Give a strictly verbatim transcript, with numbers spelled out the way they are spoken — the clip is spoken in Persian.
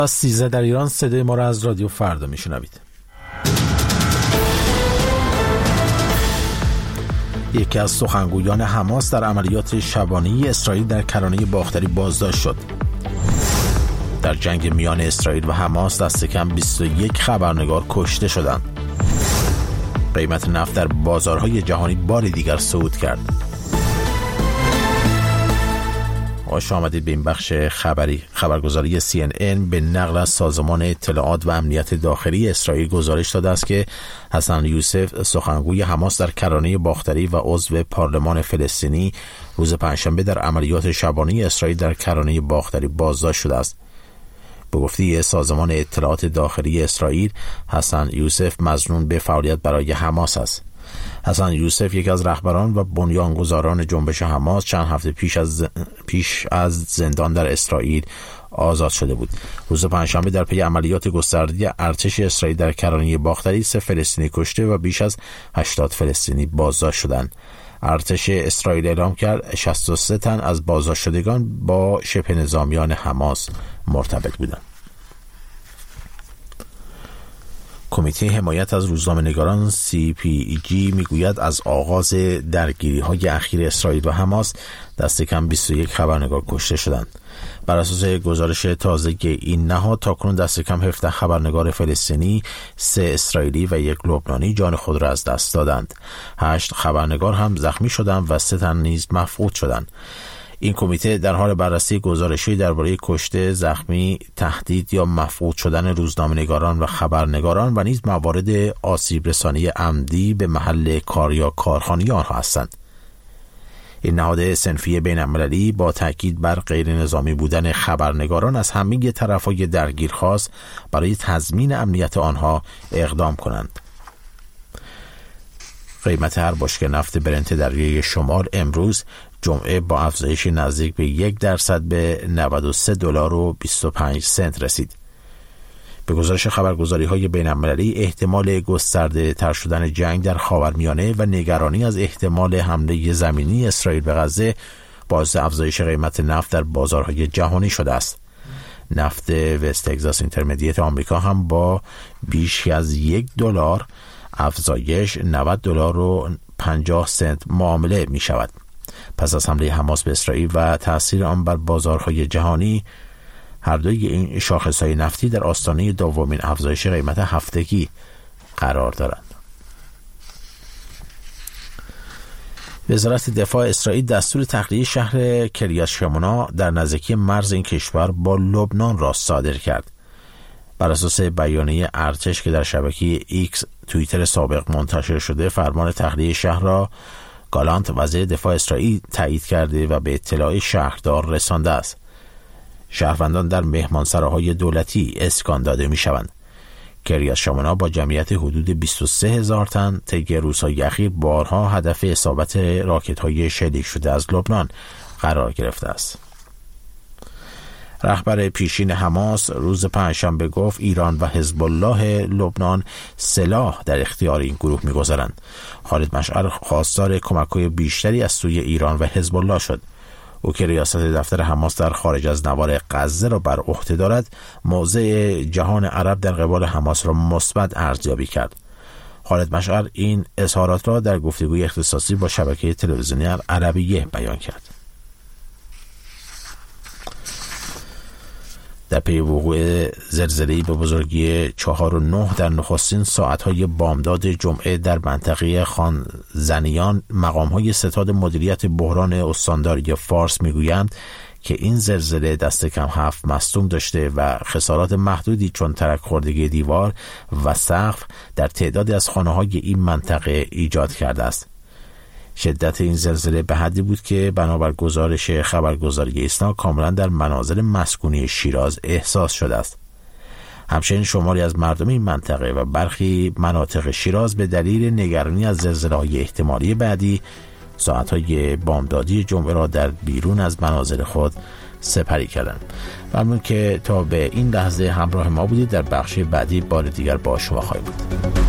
از سیزده در ایران صدای ما را از رادیو فردا میشنوید. یکی از سخنگویان حماس در عملیات شبانه اسرائیل در کرانه باختری بازداشت شد. در جنگ میان اسرائیل و حماس دست کم بیست و یک خبرنگار کشته شدند. قیمت نفت در بازارهای جهانی بار دیگر صعود کرد. خوش آمدید به این بخش خبری. خبرگزاری سی ان ان به نقل از سازمان اطلاعات و امنیت داخلی اسرائیل گزارش داده است که حسن یوسف، سخنگوی حماس در کرانه باختری و عضو پارلمان فلسطینی، روز پنجشنبه در عملیات شبانه اسرائیل در کرانه باختری بازداشت شده است. به گفته سازمان اطلاعات داخلی اسرائیل، حسن یوسف مظنون به فعالیت برای حماس است. حسن یوسف یکی از رهبران و بنیانگذاران جنبش حماس چند هفته پیش از پیش از زندان در اسرائیل آزاد شده بود. روز پنجشنبه در پی عملیات گسترده ارتش اسرائیل در کرانه باختری سه فلسطینی کشته و بیش از هشتاد فلسطینی بازداشت شدند. ارتش اسرائیل اعلام کرد شصت و سه تن از بازداشت شدگان با شبه نظامیان حماس مرتبط بودند. کمیته حمایت از روزنامه‌نگاران سی پی جی میگوید از آغاز درگیری‌های اخیر اسرائیل و حماس دست کم بیست و یک خبرنگار کشته شدند. بر اساس گزارش تازه این نهاد تاکنون دست کم هفده خبرنگار فلسطینی، سه اسرائیلی و یک لبنانی جان خود را از دست دادند. هشت خبرنگار هم زخمی شدند و سه تن نیز مفقود شدند. این کمیته در حال بررسی گزارشی درباره کشته، زخمی، تهدید یا مفقود شدن روزنامه‌نگاران و خبرنگاران و نیز موارد آسیب رسانی عمدی به محل کار یا کارخانه آنها هستند. این نهاد صنفی بین‌المللی با تاکید بر غیر نظامی بودن خبرنگاران از همه طرف‌های درگیر خواست برای تضمین امنیت آنها اقدام کنند. قیمت هر بشکه نفت برنت دریای شمال امروز جمعه با افزایش نزدیک به یک درصد به نود و سه دلار و بیست و پنج سنت رسید. به گزارش خبرگزاری‌های بین‌المللی، احتمال گسترده تر شدن جنگ در خاورمیانه و نگرانی از احتمال حمله زمینی اسرائیل به غزه باعث افزایش قیمت نفت در بازارهای جهانی شده است. نفت وست تگزاس اینترمدیت آمریکا هم با بیش از یک دلار افزایش نود دلار و پنجاه سنت معامله می شود. پس از حمله حماس به اسرائیل و تأثیر آن بر بازارهای جهانی، هر دوی این شاخصهای نفتی در آستانه دومین افزایش قیمت هفتگی قرار دارند. وزارت دفاع اسرائیل دستور تخلیه شهر کریات شمونا در نزدیکی مرز این کشور با لبنان را صادر کرد. بر اساس بیانیه ارتش که در شبکه ایکس توییتر سابق منتشر شده، فرمان تخلیه شهر را گالانت وزیر دفاع اسرائیل تایید کرده و به اطلاع شهردار رسانده است. شهروندان در مهمانسراهای دولتی اسکان داده می شوند. کریات شمونا با جمعیت حدود بیست و سه هزار تن طی روزهای اخیر بارها هدف اصابت راکت‌های شلیک شده از لبنان قرار گرفته است. رهبر پیشین حماس روز پنجشنبه گفت ایران و حزب الله لبنان سلاح در اختیار این گروه می‌گذارند. خالد مشعل خواستار کمک‌های بیشتری از سوی ایران و حزب الله شد. او که ریاست دفتر حماس در خارج از نوار غزه را بر عهده دارد، موضع جهان عرب در قبال حماس را مثبت ارزیابی کرد. خالد مشعل این اظهارات را در گفتگوی اختصاصی با شبکه تلویزیونی عربیه بیان کرد. در پی وقوع زلزله‌ای به بزرگی چهار و نه در نخستین ساعت‌های بامداد جمعه در منطقه خانزنیان، مقام‌های ستاد مدیریت بحران استانداری فارس می‌گویند که این زلزله دست کم هفت مصدوم داشته و خسارات محدودی چون ترک خوردگی دیوار و سقف در تعدادی از خانه‌های این منطقه ایجاد کرده است. شدت این زلزله به حدی بود که بنابر گزارش خبرگزاری ایسنا کاملا در منازل مسکونی شیراز احساس شده است. همچنین شماری از مردم این منطقه و برخی مناطق شیراز به دلیل نگرانی از زلزله‌های احتمالی بعدی ساعت‌های بامدادی جمعه را در بیرون از منازل خود سپری کردند. ممنون که تا به این لحظه همراه ما بودید. در بخش بعدی بار دیگر با شما خواهیم بود.